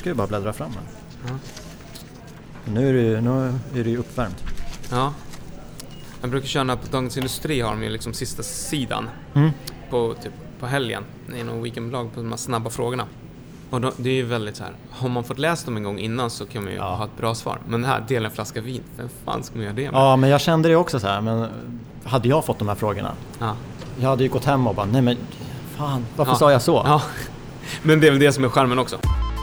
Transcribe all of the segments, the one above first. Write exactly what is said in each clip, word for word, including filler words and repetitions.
ska ju bara bläddra fram här. Ja. Nu är det ju, nu är det ju uppvärmt. Ja. Jag brukar köra på Dagens Industri har de ju liksom sista sidan Mm. på, typ, på helgen. I någon weekendblogg på de här snabba frågorna. Och då, det är ju väldigt så här. Har man fått läsa dem en gång innan så kan man ju Ja. ha ett bra svar. Men det här, dela en flaska vin. Vem fan ska man göra det med? Ja, men jag kände det också så här. Men hade jag fått de här frågorna, Ja. jag hade ju gått hem och bara, nej men fan, varför Ja. sa jag så? Ja. Men det är väl det som är charmen också.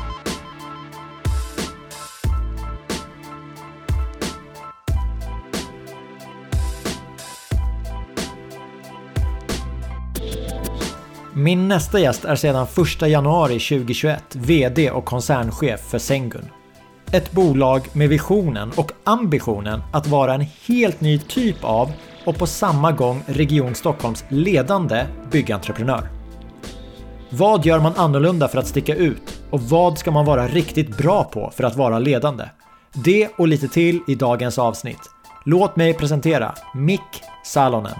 Min nästa gäst är sedan första januari tjugohundratjugoett vd och koncernchef för Sengun. Ett bolag med visionen och ambitionen att vara en helt ny typ av och på samma gång Region Stockholms ledande byggentreprenör. Vad gör man annorlunda för att sticka ut och vad ska man vara riktigt bra på för att vara ledande? Det och lite till i dagens avsnitt. Låt mig presentera Mick Salonen.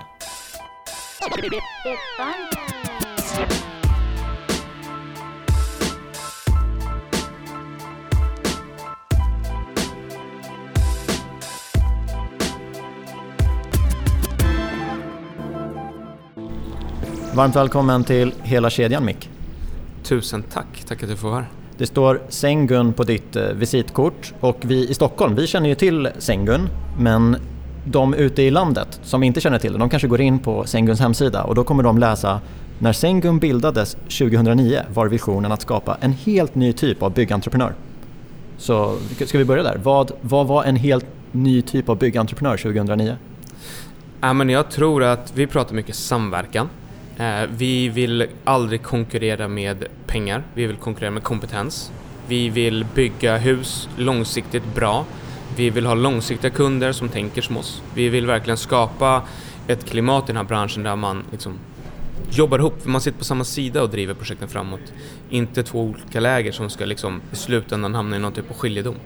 Varmt välkommen till hela kedjan, Mick. Tusen tack. Tack att du får vara här. Det står Sengun på ditt eh, visitkort och vi i Stockholm, vi känner ju till Sengun, men de ute i landet som inte känner till det, de kanske går in på Senguns hemsida och då kommer de läsa: när Sengun bildades tjugohundranio var visionen att skapa en helt ny typ av byggentreprenör. Så ska vi börja där? Vad, vad var en helt ny typ av byggentreprenör tjugohundranio? Ja, men jag tror att vi pratar mycket samverkan. Eh, vi vill aldrig konkurrera med pengar. Vi vill konkurrera med kompetens. Vi vill bygga hus långsiktigt bra. Vi vill ha långsiktiga kunder som tänker som oss. Vi vill verkligen skapa ett klimat i den här branschen där man liksom jobbar ihop. Man sitter på samma sida och driver projekten framåt. Inte två olika läger som ska liksom i slutändan hamna i någon typ av skiljedom.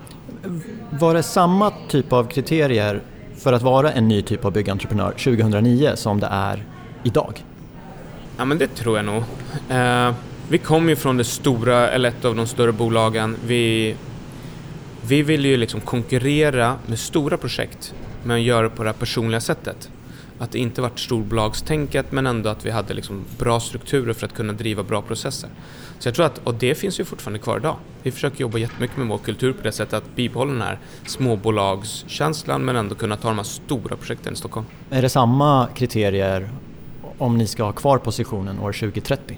Var det samma typ av kriterier för att vara en ny typ av byggentreprenör tjugohundranio som det är idag? Ja, men det tror jag nog. Eh, vi kommer ju från det stora, eller ett av de större bolagen. Vi, vi vill ju liksom konkurrera med stora projekt, men göra det på det här personliga sättet. Att det inte varit storbolagstänket, men ändå att vi hade liksom bra strukturer för att kunna driva bra processer. Så jag tror att, och det finns ju fortfarande kvar idag. Vi försöker jobba jättemycket med vår kultur på det sättet att bibehålla den här småbolagskänslan, men ändå kunna ta de här stora projekten i Stockholm. Är det samma kriterier om ni ska ha kvar positionen år tjugohundratrettio?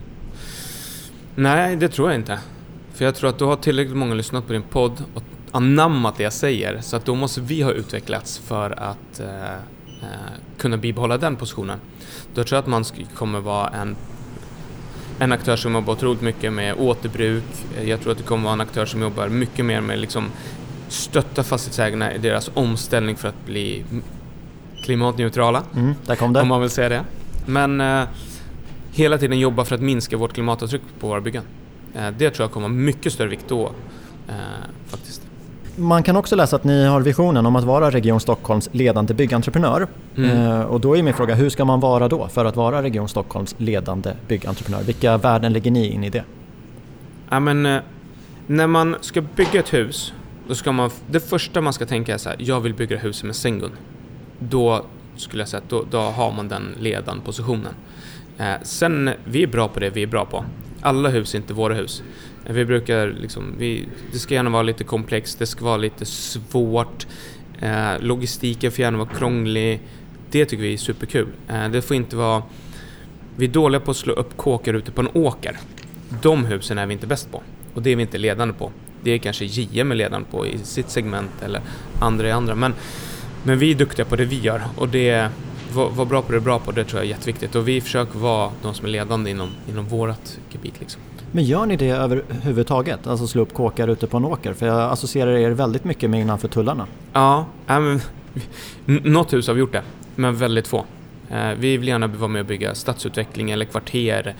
Nej, det tror jag inte. För jag tror att du har tillräckligt många lyssnat på din podd och anammat det jag säger. Så att då måste vi ha utvecklats för att eh, eh, kunna bibehålla den positionen. Då tror jag att man kommer vara en, en aktör som jobbar otroligt mycket med återbruk. Jag tror att det kommer vara en aktör som jobbar mycket mer med liksom stötta fastighetsägarna i deras omställning för att bli klimatneutrala. Mm, där kom det. Om man vill säga det. Men eh, hela tiden jobba för att minska vårt klimatavtryck på våra byggen. Eh, det tror jag kommer vara mycket större vikt då eh, faktiskt. Man kan också läsa att ni har visionen om att vara Region Stockholms ledande byggentreprenör. Mm. Eh, och då är min fråga, hur ska man vara då för att vara Region Stockholms ledande byggentreprenör? Vilka värden lägger ni in i det? Ja, men, eh, när man ska bygga ett hus, då ska man, det första man ska tänka är så här: jag vill bygga huset med Sengun. Då skulle jag säga att då, då har man den ledande positionen. Eh, sen, vi är bra på det vi är bra på. Alla hus är inte våra hus. Eh, vi brukar liksom, vi, det ska gärna vara lite komplext, det ska vara lite svårt. Eh, logistiken får gärna vara krånglig. Det tycker vi är superkul. Eh, det får inte vara, vi är dåliga på att slå upp kåkar ute på en åker. De husen är vi inte bäst på. Och det är vi inte ledande på. Det är kanske J M är ledande på i sitt segment eller andra i andra. Men Men vi är duktiga på det vi gör och det var bra på det bra på det tror jag är jätteviktigt och vi försöker vara de som är ledande inom, inom vårat gebit liksom. Men gör ni det överhuvudtaget? Alltså slå upp kåkar ute på en åker? För jag associerar er väldigt mycket med innanför tullarna. Ja, men, något hus har vi gjort det, men väldigt få. Vi vill gärna vara med och bygga stadsutveckling eller kvarter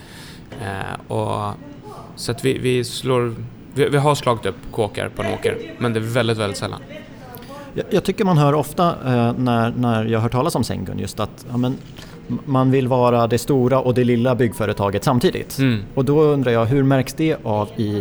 och så att vi, vi slår vi, vi har slagit upp kåkar på en åker, men det är väldigt, väldigt sällan. Jag, jag tycker man hör ofta eh, när, när jag hör talas om Sengun just att ja, men, man vill vara det stora och det lilla byggföretaget samtidigt. Mm. Och då undrar jag, hur märks det av i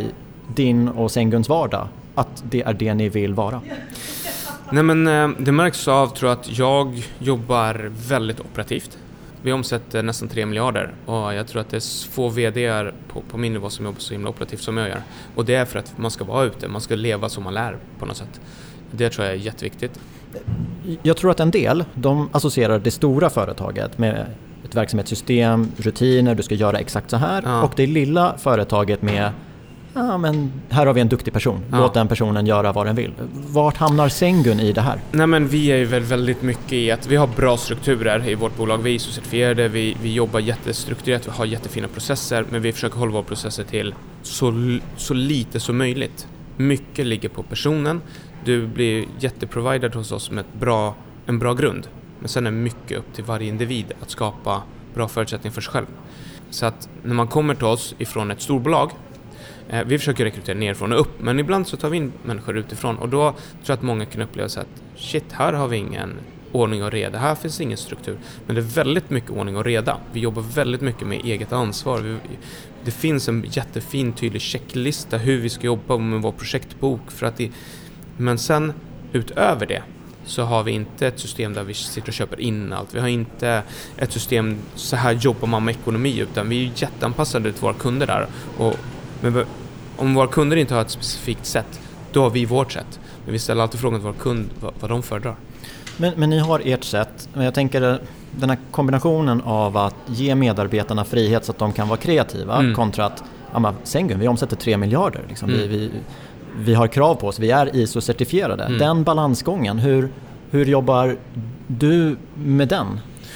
din och Senguns vardag att det är det ni vill vara? Nej, men det märks av, tror jag, att jag jobbar väldigt operativt. Vi omsätter nästan tre miljarder och jag tror att det är få vd:ar på, på min nivå som jobbar så himla operativt som jag gör. Och det är för att man ska vara ute, man ska leva som man lär på något sätt. Det tror jag är jätteviktigt. Jag tror att en del, de associerar det stora företaget med ett verksamhetssystem, rutiner, du ska göra exakt så här. Ja. Och det lilla företaget med, ja men här har vi en duktig person, ja. Låt den personen göra vad den vill. Vart hamnar Sengun i det här? Nej, men vi är ju väl väldigt mycket i att vi har bra strukturer i vårt bolag. Vi är I S O-certifierade, vi, vi jobbar jättestrukturerat, vi har jättefina processer, men vi försöker hålla våra processer till så, så lite som möjligt. Mycket ligger på personen. Du blir jätteprovided hos oss med ett bra, en bra grund. Men sen är mycket upp till varje individ att skapa bra förutsättningar för sig själv. Så att när man kommer till oss ifrån ett storbolag, eh, vi försöker rekrytera nerifrån och upp, men ibland så tar vi in människor utifrån. Och då tror jag att många kan uppleva så att shit, här har vi ingen ordning och reda, här finns ingen struktur. Men det är väldigt mycket ordning och reda. Vi jobbar väldigt mycket med eget ansvar. Vi, det finns en jättefin, tydlig checklista hur vi ska jobba med vår projektbok. För att det, men sen utöver det så har vi inte ett system där vi sitter och köper in allt. Vi har inte ett system, så här jobbar man med ekonomi, utan vi är jätteanpassade till våra kunder där. Och, men om våra kunder inte har ett specifikt sätt, då har vi vårt sätt. Men vi ställer alltid frågan till våra kunder vad, vad de föredrar. Men, men ni har ert sätt. Men jag tänker den här kombinationen av att ge medarbetarna frihet så att de kan vara kreativa mm. kontra att, ja men Sengun, vi omsätter tre miljarder. Liksom. Mm. Vi, vi, vi har krav på oss, vi är I S O-certifierade. Mm. Den balansgången, hur, hur jobbar du med den?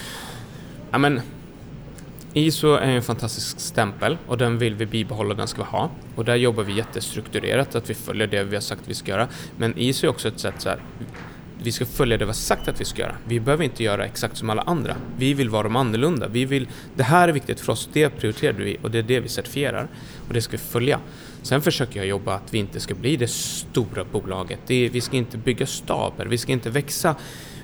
Ja, men I S O är en fantastisk stämpel och den vill vi bibehålla, den ska vi ha. Och där jobbar vi jättestrukturerat, att vi följer det vi har sagt att vi ska göra. Men I S O är också ett sätt så här, vi ska följa det vi har sagt att vi ska göra. Vi behöver inte göra exakt som alla andra. Vi vill vara de annorlunda. Vi vill, det här är viktigt för oss, det prioriterar vi och det är det vi certifierar. Och det ska vi följa. Sen försöker jag jobba att vi inte ska bli det stora bolaget. Det, vi ska inte bygga staber. Vi ska inte växa,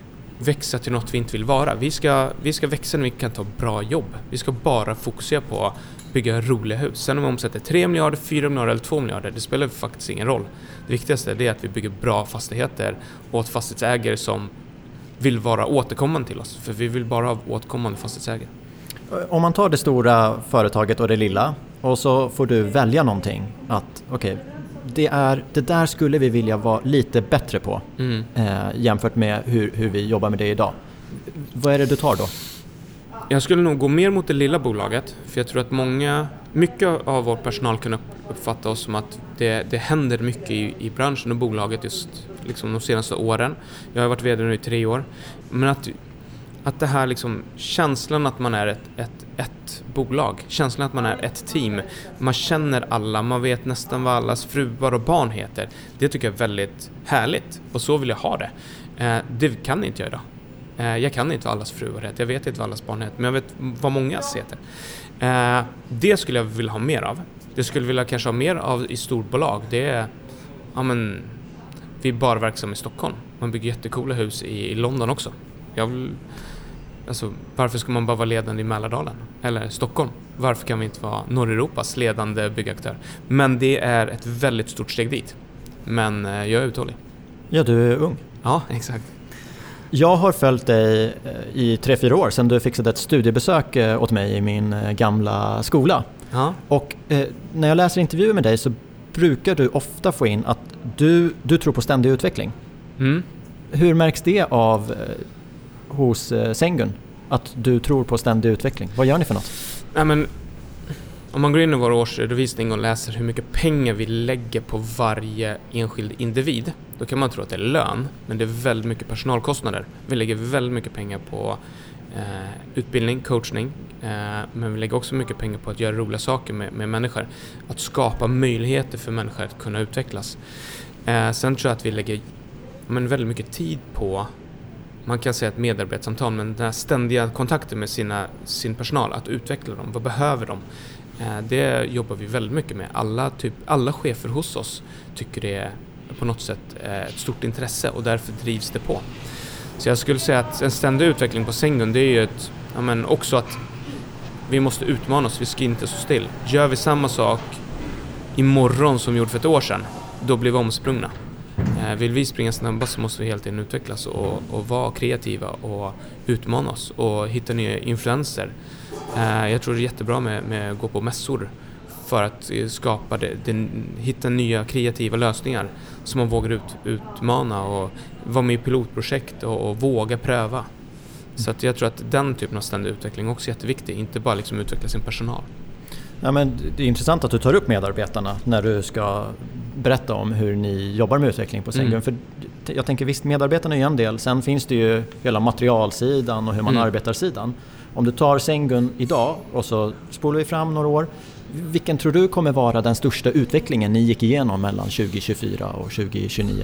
växa till något vi inte vill vara. Vi ska, vi ska växa när vi kan ta bra jobb. Vi ska bara fokusera på att bygga roliga hus. Sen om vi omsätter tre miljarder, fyra miljarder eller två miljarder, det spelar faktiskt ingen roll. Det viktigaste är att vi bygger bra fastigheter åt fastighetsägare som vill vara återkommande till oss. För vi vill bara ha återkommande fastighetsägare. Om man tar det stora företaget och det lilla och så får du välja någonting att okej, okay, det, är, det där skulle vi vilja vara lite bättre på mm. eh, jämfört med hur, hur vi jobbar med det idag. Vad är det du tar då? Jag skulle nog gå mer mot det lilla bolaget, för jag tror att många, mycket av vår personal kan uppfatta oss som att det, det händer mycket i, i branschen och bolaget just liksom de senaste åren. Jag har varit vd nu i tre år. Men att, att det här liksom, känslan att man är ett, ett, ett bolag, känslan att man är ett team, man känner alla, man vet nästan vad allas fruar och barn heter. Det tycker jag är väldigt härligt och så vill jag ha det. Eh, det kan inte jag idag. Jag kan inte vad allas fruar heter, jag vet inte vad allas barn heter, men jag vet vad mångas heter. Eh, det skulle jag vilja ha mer av. Det skulle jag vilja kanske ha mer av i storbolag. Det är, ja men, vi är bara verksamma i Stockholm. Man bygger jättecoola hus i, i London också. Jag vill, alltså, varför ska man bara vara ledande i Mälardalen? Eller Stockholm? Varför kan vi inte vara Nordeuropas ledande byggaktör? Men det är ett väldigt stort steg dit. Men eh, jag är uthållig. Ja, du är ung. Ja, exakt. Jag har följt dig i tre, fyra år sedan du fixade ett studiebesök åt mig i min gamla skola. Ja. Och eh, när jag läser intervjuer med dig så brukar du ofta få in att du, du tror på ständig utveckling. Mm. Hur märks det av eh, hos eh, Sengun? Att du tror på ständig utveckling? Vad gör ni för något? Nej, men, om man går in i vår årsredovisning och läser hur mycket pengar vi lägger på varje enskild individ, då kan man tro att det är lön, men det är väldigt mycket personalkostnader. Vi lägger väldigt mycket pengar på eh, utbildning, coachning, eh, men vi lägger också mycket pengar på att göra roliga saker med, med människor. Att skapa möjligheter för människor att kunna utvecklas. Eh, sen tror jag att vi lägger men, väldigt mycket tid på, man kan säga ett medarbetarsamtal, men den här ständiga kontakten med sina, sin personal, att utveckla dem, vad behöver de? Eh, det jobbar vi väldigt mycket med. Alla, typ, alla chefer hos oss tycker det är på något sätt ett stort intresse och därför drivs det på. Så jag skulle säga att en ständig utveckling på Sengun, det är ju ett, ja men också att vi måste utmana oss, vi ska inte stå still. Gör vi samma sak imorgon som vi gjorde för ett år sedan, då blir vi omsprungna. Eh, vill vi springa snabbast så måste vi helt enkelt utvecklas och, och vara kreativa och utmana oss och hitta nya influenser. Eh, jag tror det är jättebra med, med att gå på mässor för att skapa det, det, hitta nya kreativa lösningar som man vågar ut, utmana och vara med i pilotprojekt och, och våga pröva. Så att jag tror att den typen av ständig utveckling också är jätteviktig, inte bara liksom utveckla sin personal. Ja, men det är intressant att du tar upp medarbetarna när du ska berätta om hur ni jobbar med utveckling på Sengun. Mm. För jag tänker visst, medarbetarna är ju en del. Sen finns det ju hela materialsidan och hur man mm. arbetar sidan. Om du tar Sengun idag och så spolar vi fram några år. Vilken tror du kommer vara den största utvecklingen ni gick igenom mellan tjugo tjugofyra och tjugo tjugonio?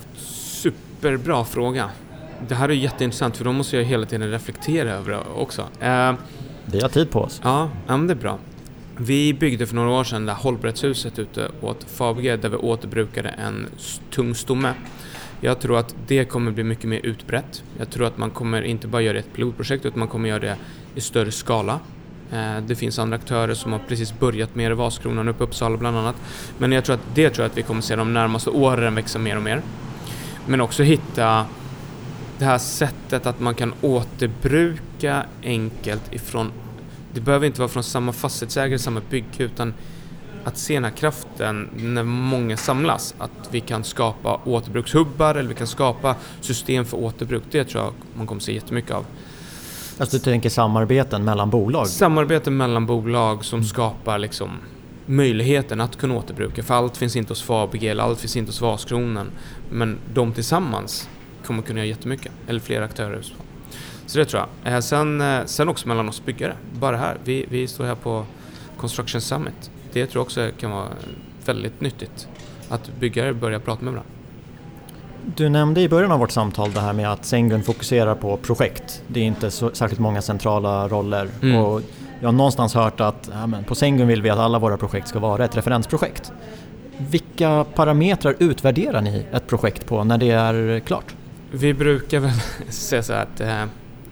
Superbra fråga. Det här är jätteintressant för då måste jag hela tiden reflektera över det också. Eh, Vi har tid på oss. Ja, ja men det är bra. Vi byggde för några år sedan det här hållbarhetshuset ute åt Fabege där vi återbrukade en tung stomme. Jag tror att det kommer bli mycket mer utbrett. Jag tror att man kommer inte bara göra ett pilotprojekt utan man kommer göra det i större skala. Det finns andra aktörer som har precis börjat med det, Vaskronan uppe i Uppsala bland annat. Men jag tror att det tror jag att vi kommer se de närmaste åren växa mer och mer. Men också hitta det här sättet att man kan återbruka enkelt ifrån, det behöver inte vara från samma fastighetsägare, samma bygg, utan att se den här kraften när många samlas, att vi kan skapa återbrukshubbar eller vi kan skapa system för återbruk. Det tror jag man kommer se jättemycket av. Alltså du tänker samarbeten mellan bolag? Samarbeten mellan bolag som mm. skapar liksom möjligheten att kunna återbruka. För allt finns inte hos Fabege eller allt finns inte hos Vaskronan. Men de tillsammans kommer kunna göra jättemycket. Eller flera aktörer. Så det tror jag. Sen, sen också mellan oss byggare. Bara här. Vi, vi står här på Construction Summit. Det tror jag också kan vara väldigt nyttigt. Att byggare börjar prata med varandra. Du nämnde i början av vårt samtal det här med att Sengun fokuserar på projekt. Det är inte så särskilt många centrala roller. Mm. Och jag har någonstans hört att ja, men på Sengun vill vi att alla våra projekt ska vara ett referensprojekt. Vilka parametrar utvärderar ni ett projekt på när det är klart? Vi brukar väl säga så här att eh,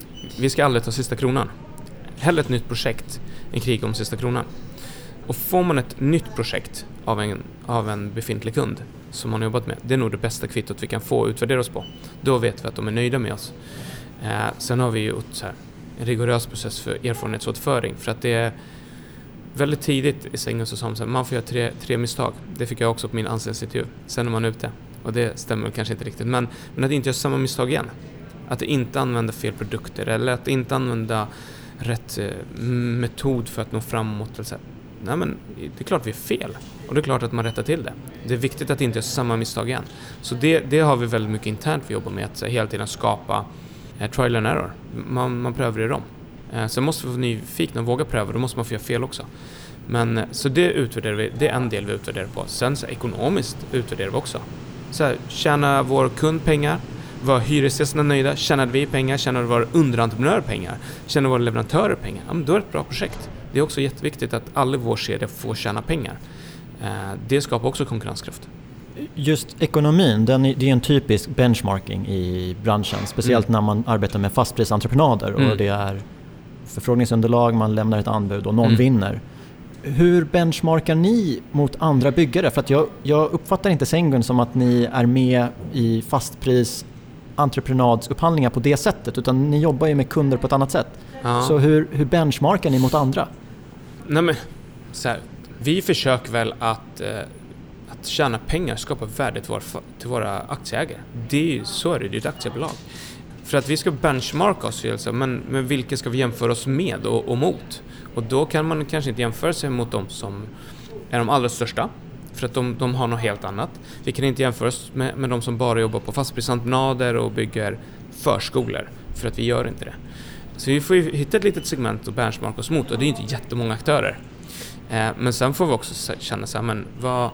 vi ska aldrig ta sista kronan. Hellre ett nytt projekt än krig om sista kronan. Och får man ett nytt projekt av en, av en befintlig kund som man har jobbat med, det är nog det bästa kvittot vi kan få och utvärdera oss på. Då vet vi att de är nöjda med oss. Eh, sen har vi ju så här, en rigorös process för erfarenhetsåterföring, för att det är väldigt tidigt i Sengun så som så här, man får göra tre, tre misstag. Det fick jag också på min anställningsintervju. Sen är man ute. Och det stämmer kanske inte riktigt. Men, men att inte göra samma misstag igen. Att inte använda fel produkter eller att inte använda rätt eh, metod för att nå framåt. Eller så här. Nej, men det är klart vi är fel. Och det är klart att man rättar till det. Det är viktigt att inte göra samma misstag igen. Så det, det har vi väldigt mycket internt vi jobbar med. Att hela tiden skapa eh, trial and error. Man, man prövar det om. Eh, sen måste vi vara nyfikna och våga pröva. Då måste man få göra fel också. Men, så det utvärderar vi. Det är en del vi utvärderar på. Sen så ekonomiskt utvärderar vi också. Så här, tjänar vår kund pengar? Var hyresgästerna nöjda? Tjänade vi pengar? Tjänade våra underentreprenörer pengar? Tjänade våra leverantörer pengar? Ja, men då är det ett bra projekt. Det är också jätteviktigt att alla vår kedja får tjäna pengar. Eh, det skapar också konkurrenskraft. Just ekonomin, den är, det är en typisk benchmarking i branschen. Speciellt mm. när man arbetar med fastprisentreprenader och mm. det är förfrågningsunderlag, man lämnar ett anbud och någon mm. vinner. Hur benchmarkar ni mot andra byggare? För att jag, jag uppfattar inte Sengun som att ni är med i fastpris entreprenadsupphandlingar på det sättet, utan ni jobbar ju med kunder på ett annat sätt. Ja. Så hur, hur benchmarkar ni mot andra? Nej, men, så här, vi försöker väl att, eh, att tjäna pengar, skapa värde till våra, till våra aktieägare. Det är, så är det, det är ett aktiebolag. För att vi ska benchmarka oss, alltså, men, men vilka ska vi jämföra oss med och, och mot? Och då kan man kanske inte jämföra sig mot de som är de allra största. För att de, de har något helt annat. Vi kan inte jämföra oss med, med de som bara jobbar på fastprisentreprenader och bygger förskolor. För att vi gör inte det. Så vi får ju hitta ett litet segment och benchmarka oss mot. Och det är inte jättemånga aktörer. Eh, men sen får vi också känna så här, men vad,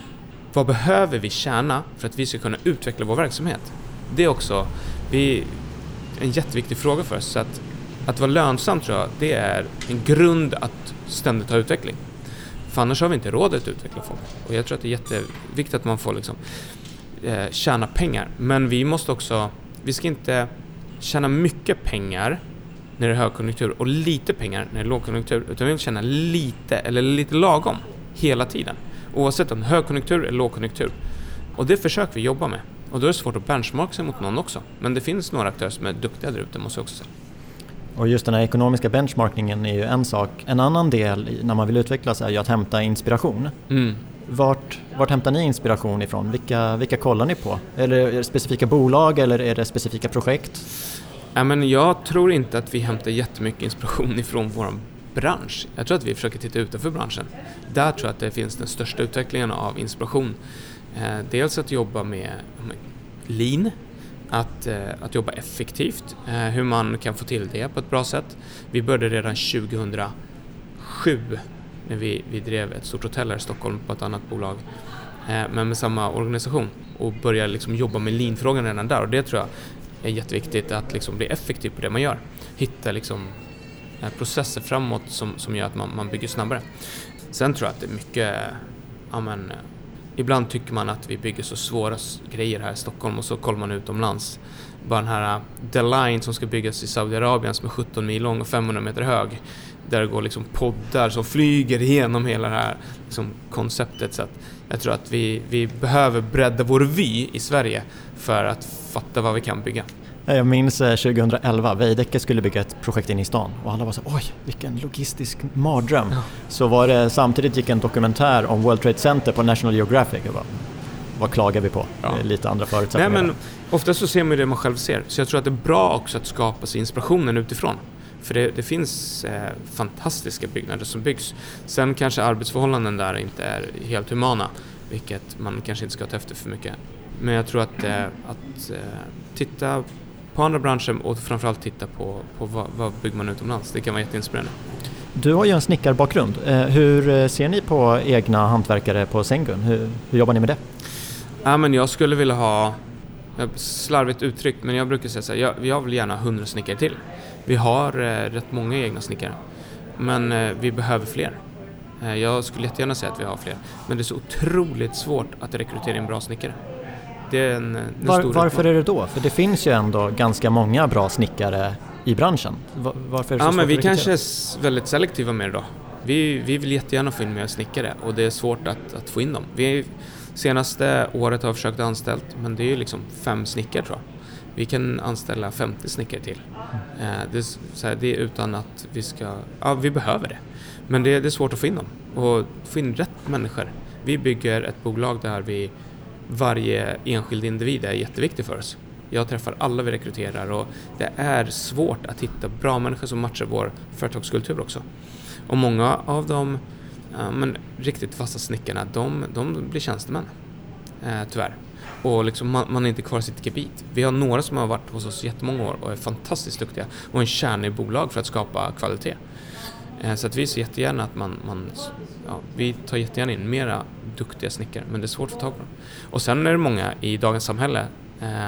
vad behöver vi tjäna för att vi ska kunna utveckla vår verksamhet? Det är också vi, en jätteviktig fråga för oss. Så att, att vara lönsam, tror jag, det är en grund att ständigt ha utveckling. För annars har vi inte råd att utveckla folk. Och jag tror att det är jätteviktigt att man får liksom, eh, tjäna pengar. Men vi måste också, vi ska inte tjäna mycket pengar när det är högkonjunktur och lite pengar när det är lågkonjunktur. Utan vi vill tjäna lite eller lite lagom hela tiden. Oavsett om högkonjunktur eller lågkonjunktur. Och det försöker vi jobba med. Och då är det svårt att benchmarka sig mot någon också. Men det finns några aktörer som är duktiga där ute, måste jag också säga. Och just den här ekonomiska benchmarkingen är ju en sak. En annan del när man vill utvecklas är ju att hämta inspiration. Mm. Vart, vart hämtar ni inspiration ifrån? Vilka, vilka kollar ni på? Eller är det specifika bolag eller är det specifika projekt? Ja, men jag tror inte att vi hämtar jättemycket inspiration ifrån vår bransch. Jag tror att vi försöker titta utanför branschen. Där tror jag att det finns den största utvecklingen av inspiration. Eh, dels att jobba med, med lean, att, eh, att jobba effektivt, eh, hur man kan få till det på ett bra sätt. Vi började redan tjugohundrasju när vi, vi drev ett stort hotell här i Stockholm på ett annat bolag, eh, men med samma organisation, och började liksom jobba med lean-frågan redan där. Och det tror jag är jätteviktigt, att liksom bli effektiv på det man gör. Hitta liksom processer framåt som, som gör att man, man bygger snabbare. Sen tror jag att det är mycket, ja men, ibland tycker man att vi bygger så svåra grejer här i Stockholm och så kollar man utomlands. Bara den här The Line som ska byggas i Saudiarabien som är sjutton mil lång och femhundra meter hög. Där det går liksom poddar som flyger igenom hela det här liksom konceptet. Så att jag tror att vi, vi behöver bredda vår vy i Sverige för att fatta vad vi kan bygga. Jag minns tjugohundraelva, Veidekke skulle bygga ett projekt in i stan och alla var så, oj, vilken logistisk mardröm. Ja. Så var det, samtidigt gick en dokumentär om World Trade Center på National Geographic. Jag bara, vad klagar vi på? Ja. Lite andra förutsättningar. Nej, men ofta så ser man det man själv ser. Så jag tror att det är bra också att skapa sig inspirationen utifrån. För det, det finns eh, fantastiska byggnader som byggs. Sen kanske arbetsförhållanden där inte är helt humana, vilket man kanske inte ska ta efter för mycket. Men jag tror att, eh, att eh, titta på andra branscher och framförallt titta på, på vad, vad bygger man utomlands. Det kan vara jätteinspirerande. Du har ju en snickarbakgrund. Eh, hur ser ni på egna hantverkare på Sengun? Hur, hur jobbar ni med det? Ja, men jag skulle vilja ha, slarvigt uttryckt, men jag brukar säga så här, jag, jag vill gärna hundra snickare till. Vi har eh, rätt många egna snickare, men eh, vi behöver fler. Eh, jag skulle jättegärna säga att vi har fler, men det är så otroligt svårt att rekrytera en bra snickare. Det är en, en Var, stor varför utmaning. Är det då? För det finns ju ändå ganska många bra snickare i branschen. Var, varför är det så ja, svårt men vi att kanske är väldigt selektiva med det då. Vi, vi vill jättegärna få in mer snickare och det är svårt att, att få in dem. Vi senaste året har försökt anställt, men det är ju liksom fem snickare tror jag. Vi kan anställa femtio snickare till. Mm. Eh, det, är, så här, det är utan att vi ska... Ja, vi behöver det. Men det, det är svårt att få in dem. Och få in rätt människor. Vi bygger ett bolag där vi... Varje enskild individ är jätteviktig för oss. Jag träffar alla vi rekryterar och det är svårt att hitta bra människor som matchar vår företagskultur också. Och många av de ja, men, riktigt fasta snickarna, de, de blir tjänstemän. Eh, tyvärr. Och liksom man, man är inte kvar i sitt gebit. Vi har några som har varit hos oss jättemånga år och är fantastiskt duktiga och en kärna i bolag för att skapa kvalitet. Eh, så att vi ser jättegärna att man, man ja, vi tar jättegärna in mera duktiga snickare, men det är svårt att få tag på dem. Och sen är det många i dagens samhälle. Eh,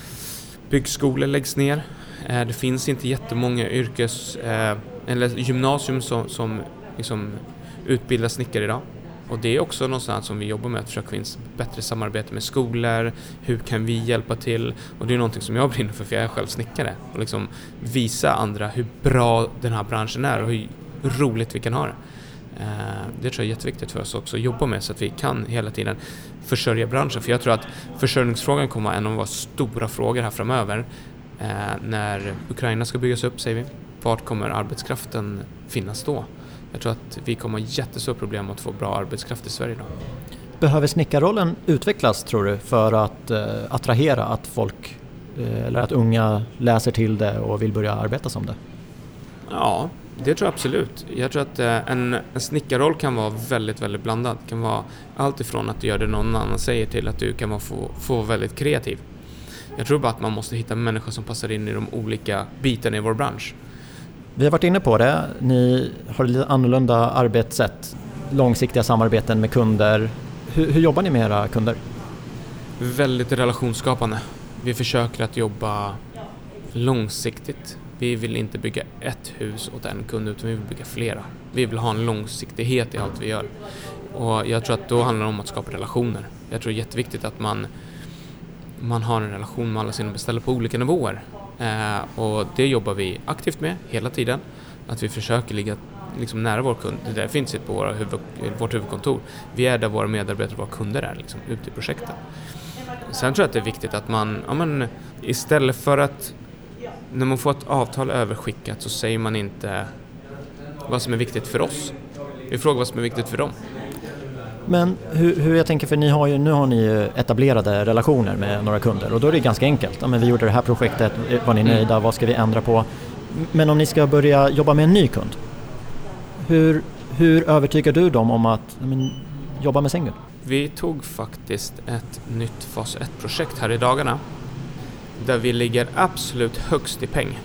byggskolor läggs ner. Eh, det finns inte jättemånga yrkes eh, eller gymnasium som, som liksom utbildar snickare idag. Och det är också någonstans som vi jobbar med, att försöka få in bättre samarbete med skolor. Hur kan vi hjälpa till? Och det är någonting som jag brinner för, för jag är själv snickare. Och liksom visa andra hur bra den här branschen är och hur roligt vi kan ha det. Det tror jag är jätteviktigt för oss också att jobba med, så att vi kan hela tiden försörja branschen. För jag tror att försörjningsfrågan kommer att vara stora frågor här framöver. När Ukraina ska byggas upp, säger vi. Vart kommer arbetskraften finnas då? Jag tror att vi kommer ha jättestora problem att få bra arbetskraft i Sverige då. Behöver snickarrollen utvecklas, tror du, för att eh, attrahera att folk eh, eller att unga läser till det och vill börja arbeta som det? Ja, det tror jag absolut. Jag tror att eh, en, en snickarroll kan vara väldigt, väldigt blandad. Det kan vara allt ifrån att du gör det någon annan säger till att du kan vara få, få väldigt kreativ. Jag tror bara att man måste hitta människor som passar in i de olika bitarna i vår bransch. Vi har varit inne på det. Ni har lite annorlunda arbetssätt. Långsiktiga samarbeten med kunder. Hur, hur jobbar ni med era kunder? Väldigt relationsskapande. Vi försöker att jobba långsiktigt. Vi vill inte bygga ett hus åt en kund, utan vi vill bygga flera. Vi vill ha en långsiktighet i allt vi gör. Och jag tror att då handlar det om att skapa relationer. Jag tror det är jätteviktigt att man, man har en relation med alla sina beställare på olika nivåer. Eh, och det jobbar vi aktivt med hela tiden. Att vi försöker ligga liksom nära vår kund. Det där finns på våra huvud, vårt huvudkontor. Vi är där våra medarbetare, våra kunder är liksom, ute i projekten. Sen tror jag att det är viktigt att man, ja, men, istället för att när man får ett avtal överskickat så säger man inte vad som är viktigt för oss. Vi frågar vad som är viktigt för dem. Men hur, hur jag tänker, för ni har ju, nu har ni ju etablerade relationer med några kunder och då är det ganska enkelt. Ja, men vi gjorde det här projektet, var ni nöjda, vad ska vi ändra på? Men om ni ska börja jobba med en ny kund, hur, hur övertygar du dem om att ja, men, jobba med Sengun? Vi tog faktiskt ett nytt fas ett-projekt här i dagarna där vi ligger absolut högst i peng.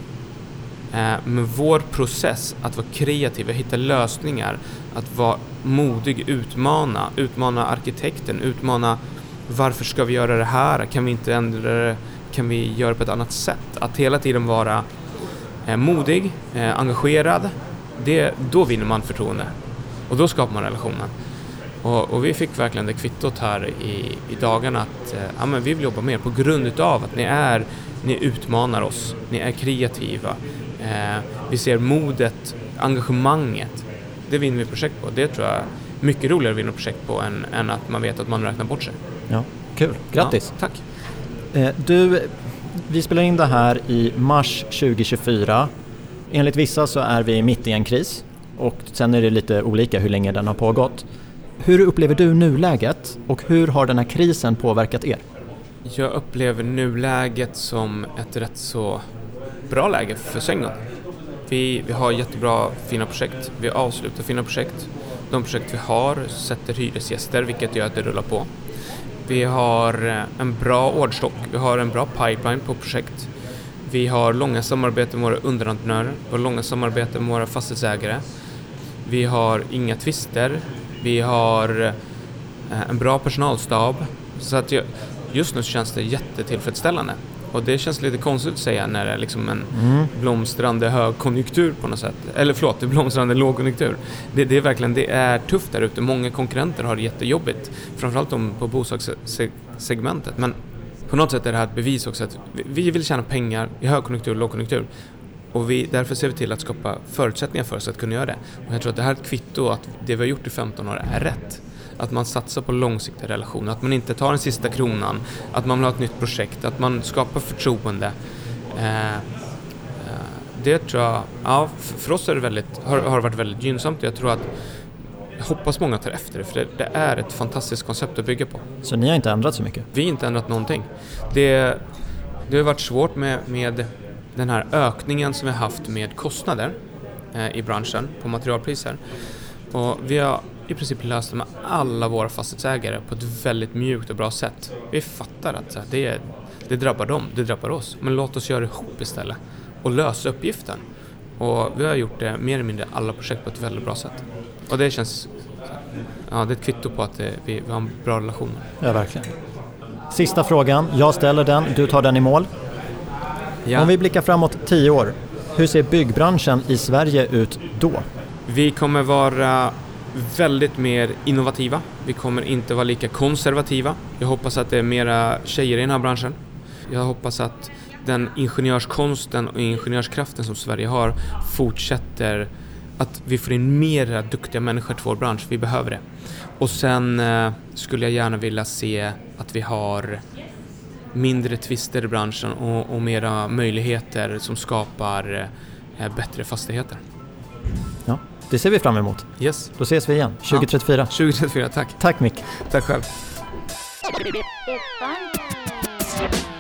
Eh, med vår process att vara kreativa, hitta lösningar, att vara modig, utmana, utmana arkitekten, utmana varför ska vi göra det här, kan vi inte ändra det, kan vi göra på ett annat sätt. Att hela tiden vara eh, modig, eh, engagerad, det, då vinner man förtroende och då skapar man relationen. Och, och vi fick verkligen det kvittot här i, i dagarna att eh, ja, men vi vill jobba mer på grund utav att ni är, ni utmanar oss, ni är kreativa. Eh, vi ser modet, engagemanget. Det vinner vi projekt på. Det tror jag är mycket roligare att vinna projekt på än, än att man vet att man räknar bort sig. Ja, kul. Grattis. Ja, tack. Eh, du, vi spelar in det här i mars tjugohundratjugofyra. Enligt vissa så är vi mitt i en kris och sen är det lite olika hur länge den har pågått. Hur upplever du nuläget och hur har den här krisen påverkat er? Jag upplever nuläget som ett rätt så bra läge för Sengun. Vi, vi har jättebra fina projekt. Vi avslutar fina projekt. De projekt vi har sätter hyresgäster, vilket gör att det rullar på. Vi har en bra orderstock. Vi har en bra pipeline på projekt. Vi har långa samarbeten med våra underentreprenörer. Vi har långa samarbeten med våra fastighetsägare. Vi har inga tvister. Vi har en bra personalstab. Så att jag, just nu känns det jättetillfredsställande. Och det känns lite konstigt att säga när det är liksom en mm. blomstrande högkonjunktur på något sätt. Eller förlåt, blomstrande lågkonjunktur. Det, det är verkligen, det är tufft där ute. Många konkurrenter har det jättejobbigt. Framförallt de på bostadssegmentet. Men på något sätt är det här ett bevis också att vi vill tjäna pengar i högkonjunktur och lågkonjunktur. Och vi, därför ser vi till att skapa förutsättningar för oss att kunna göra det. Och jag tror att det här är ett kvitto att det vi har gjort i femton år är rätt. Att man satsar på långsiktiga relationer, att man inte tar den sista kronan, att man vill ha ett nytt projekt, att man skapar förtroende. Eh, eh, det tror jag, ja, för oss är det väldigt, har, har varit väldigt gynnsamt. Jag tror att, jag hoppas många tar efter det, för det, det är ett fantastiskt koncept att bygga på. Så ni har inte ändrat så mycket? Vi har inte ändrat någonting. Det, det har varit svårt med, med den här ökningen som vi har haft med kostnader eh, i branschen på materialpriser. Och vi har i princip löst med alla våra fastighetsägare på ett väldigt mjukt och bra sätt. Vi fattar att så här, det, det drabbar dem, det drabbar oss. Men låt oss göra det ihop istället och lösa uppgiften. Och vi har gjort det mer eller mindre alla projekt på ett väldigt bra sätt. Och det känns, ja, det är ett kvitto på att det, vi, vi har en bra relation. Ja, verkligen. Sista frågan, jag ställer den, du tar den i mål. Ja. Om vi blickar framåt tio år, hur ser byggbranschen i Sverige ut då? Vi kommer vara väldigt mer innovativa. Vi kommer inte vara lika konservativa. Jag hoppas att det är mera tjejer i den här branschen. Jag hoppas att den ingenjörskonsten och ingenjörskraften som Sverige har fortsätter, att vi får in mera duktiga människor till vår bransch. Vi behöver det. Och sen eh, skulle jag gärna vilja se att vi har mindre twister i branschen och, och mera möjligheter som skapar eh, bättre fastigheter. Ja, det ser vi fram emot. Yes. Då ses vi igen, tjugo trettiofyra. Ja, tjugo trettiofyra, tack. Tack Mick. Tack själv.